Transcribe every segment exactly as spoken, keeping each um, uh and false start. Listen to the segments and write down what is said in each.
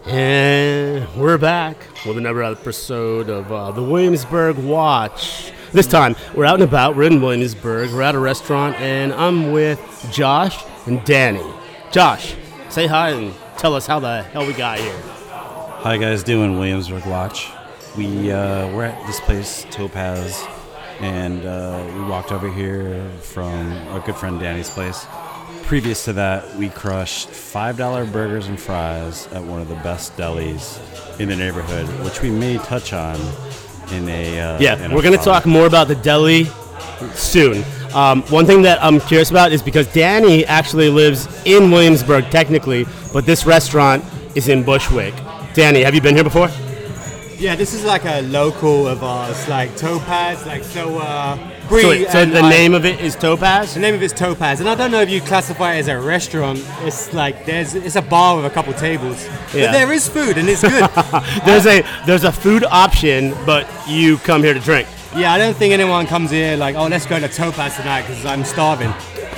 And we're back with another episode of uh, the Williamsburg Watch. This time, we're out and about. We're in Williamsburg. We're at a restaurant, and I'm with Josh and Danny. Josh, say hi and tell us how the hell we got here. How you guys doing, Williamsburg Watch? We, uh, we're at this place, Topaz, and uh, we walked over here from our good friend Danny's place. Previous to that, we crushed five dollar burgers and fries at one of the best delis in the neighborhood, which we may touch on in a uh, Yeah, in we're a going to talk more about the deli soon. Um, one thing that I'm curious about is because Danny actually lives in Williamsburg, technically, but this restaurant is in Bushwick. Danny, have you been here before? Yeah, this is like a local of ours, like Topaz, like so. Uh, So, wait, so the I, name of it is Topaz? The name of it's Topaz, and I don't know if you classify it as a restaurant. It's like there's it's a bar with a couple tables, yeah. But there is food and it's good. there's a there's a food option, but you come here to drink. Yeah, I don't think anyone comes here like, oh, let's go to Topaz tonight because I'm starving.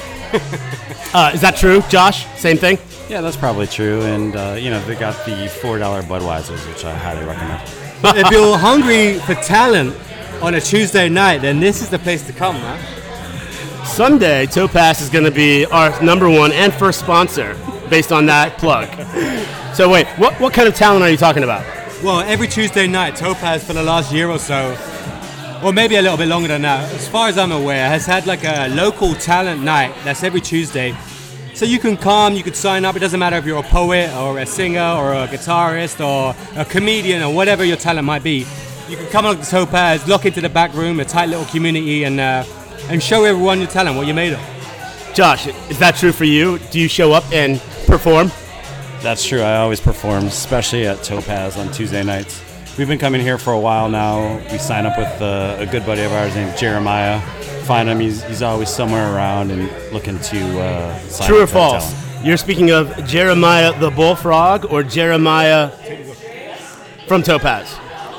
uh, is that true, Josh? Same thing? Yeah, that's probably true, and uh, you know they got the four dollar Budweisers, which I highly recommend. If you're hungry for talent on a Tuesday night, then this is the place to come, man. Sunday, Topaz is going to be our number one and first sponsor based on that plug. So wait, what what kind of talent are you talking about? Well, every Tuesday night, Topaz for the last year or so, or maybe a little bit longer than that, as far as I'm aware, has had like a local talent night that's every Tuesday. So you can come, you could sign up. It doesn't matter if you're a poet or a singer or a guitarist or a comedian or whatever your talent might be. You can come up to Topaz, lock into the back room, a tight little community, and uh, and show everyone your talent, what you're made of. Josh, is that true for you? Do you show up and perform? That's true. I always perform, especially at Topaz on Tuesday nights. We've been coming here for a while now. We sign up with uh, a good buddy of ours named Jeremiah. Find him. He's, he's always somewhere around and looking to uh, sign True up or false? talent. You're speaking of Jeremiah the Bullfrog or Jeremiah from Topaz?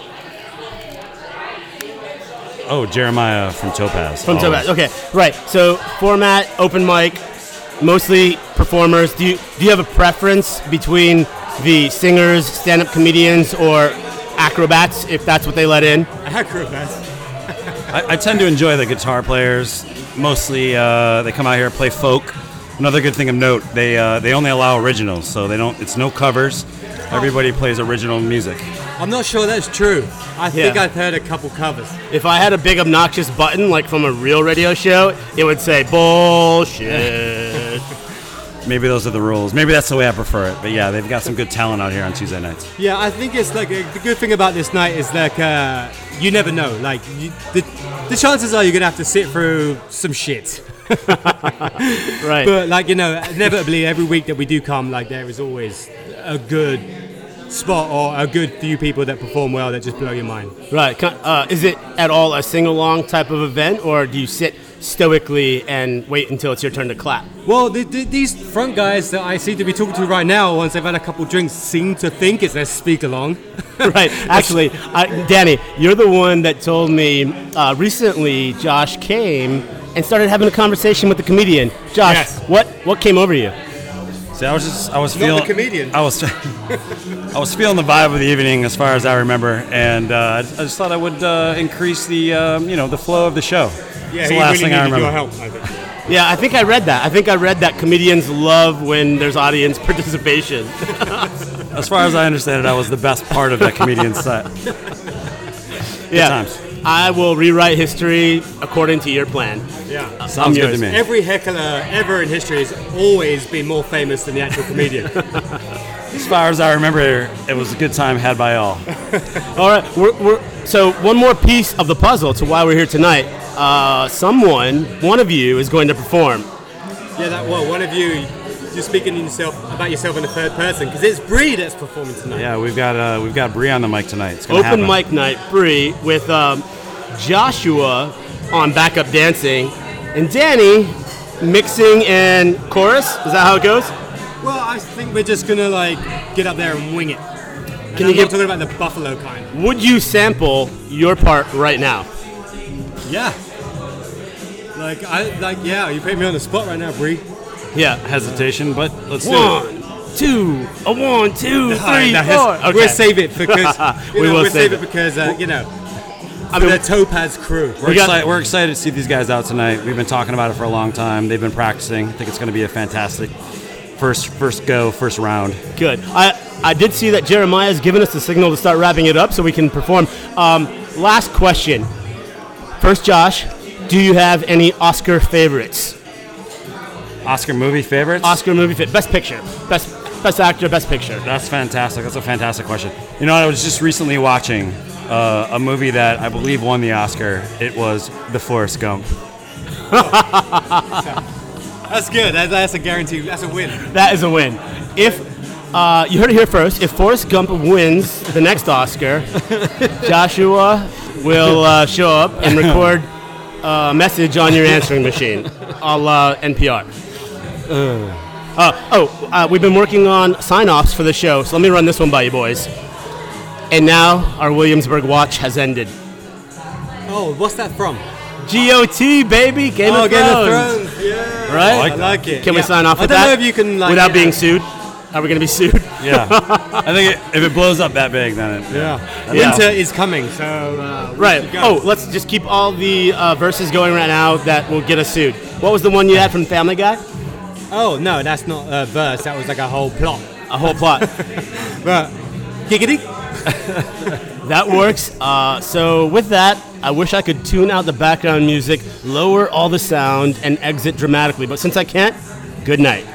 Oh, Jeremiah from Topaz. From always. Topaz. Okay, right. So format, open mic, mostly performers. Do you do you have a preference between the singers, stand-up comedians, or acrobats, if that's what they let in? Acrobats. I, I tend to enjoy the guitar players. Mostly, uh, they come out here and play folk. Another good thing of note, they uh, they only allow originals, so they don't. It's no covers. Everybody plays original music. I'm not sure that's true. I think Yeah. I've heard a couple covers. If I had a big obnoxious button, like from a real radio show, it would say bullshit. Maybe those are the rules. Maybe that's the way I prefer it. But yeah, they've got some good talent out here on Tuesday nights. Yeah, I think it's like a, the good thing about this night is like uh, you never know. Like you, the the chances are you're gonna have to sit through some shit. Right. But like you know, inevitably every week that we do come, like there is always a good spot or a good few people that perform well that just blow your mind. Right. Uh, is it at all a sing-along type of event, or do you sit stoically and wait until it's your turn to clap? Well, the, the, these front guys that I seem to be talking to right now, once they've had a couple drinks, seem to think it's their speak along. Right. Actually, I, Danny, you're the one that told me uh, recently Josh came and started having a conversation with the comedian. Josh, Yes. what, what came over you? See, I was just, I was Not feeling, the comedian. I was, I was feeling the vibe of the evening as far as I remember, and uh, I just I just thought I would uh, increase the, um, you know, the flow of the show. Yeah, It's he the last really thing I needed remember. your help, I think. Yeah, I think I read that. I think I read that comedians love when there's audience participation. As far as I understand it, I was the best part of that comedian's set. Yeah. times. I will rewrite history according to your plan. Yeah. Sounds good yours. to me. Every heckler ever in history has always been more famous than the actual comedian. As far as I remember, it was a good time had by all. All right. We're, we're, so one more piece of the puzzle to why we're here tonight. Uh, someone, one of you, is going to perform. Yeah, that well, one of you, you're speaking yourself about yourself in the third person because it's Bree that's performing tonight. Yeah, we've got uh, we've got Bree on the mic tonight. It's gonna Open happen. mic night, Bree, with um, Joshua on backup dancing and Danny mixing and chorus. Is that how it goes? Well, I think we're just gonna like get up there and wing it. Can Can you you give- talking about the buffalo kind? Would you sample your part right now? Yeah. Like I like yeah, you put me on the spot right now, Bree. Yeah. Hesitation, but let's do One, it. two, a one, two, three, No, four. that's- We'll save it because you We know, will we'll save save it. it because uh, you know I for mean, the Topaz crew. We're, We got- excited, we're excited to see these guys out tonight. We've been talking about it for a long time. They've been practicing. I think it's going to be a fantastic first first go, first round. good. I I did see that Jeremiah has given us the signal to start wrapping it up so we can perform. Um, last question. First, Josh, do you have any Oscar favorites? Oscar movie favorites? Oscar movie fit, best picture, best best actor, best picture. That's fantastic. That's a fantastic question. You know, I was just recently watching uh, a movie that I believe won the Oscar. It was The Forrest Gump. That's good. That's, that's a guarantee. That's a win. That is a win. If uh, you heard it here first, if Forrest Gump wins the next Oscar, Joshua will uh, show up and record a message on your answering machine, a la N P R. Uh, oh, uh, we've been working on sign-offs for the show, so let me run this one by you boys. And now our Williamsburg watch has ended. Oh, what's that from? G O T, baby, Game oh, of Game Thrones. of Thrones. Yeah. Right? I like it. Can we Yeah. sign off I with don't that? know if you can like without you being know. sued? Are we going to be sued? Yeah. I think it, if it blows up that big, then it, Yeah. Yeah. Winter is coming, so uh, we Right. should go. Oh, let's just keep all the uh, verses going right now that will get us sued. What was the one you had from Family Guy? Oh no, that's not a verse. That was like a whole plot. A whole plot. But giggity. That works. Uh, so with that, I wish I could tune out the background music, lower all the sound, and exit dramatically. But since I can't, good night.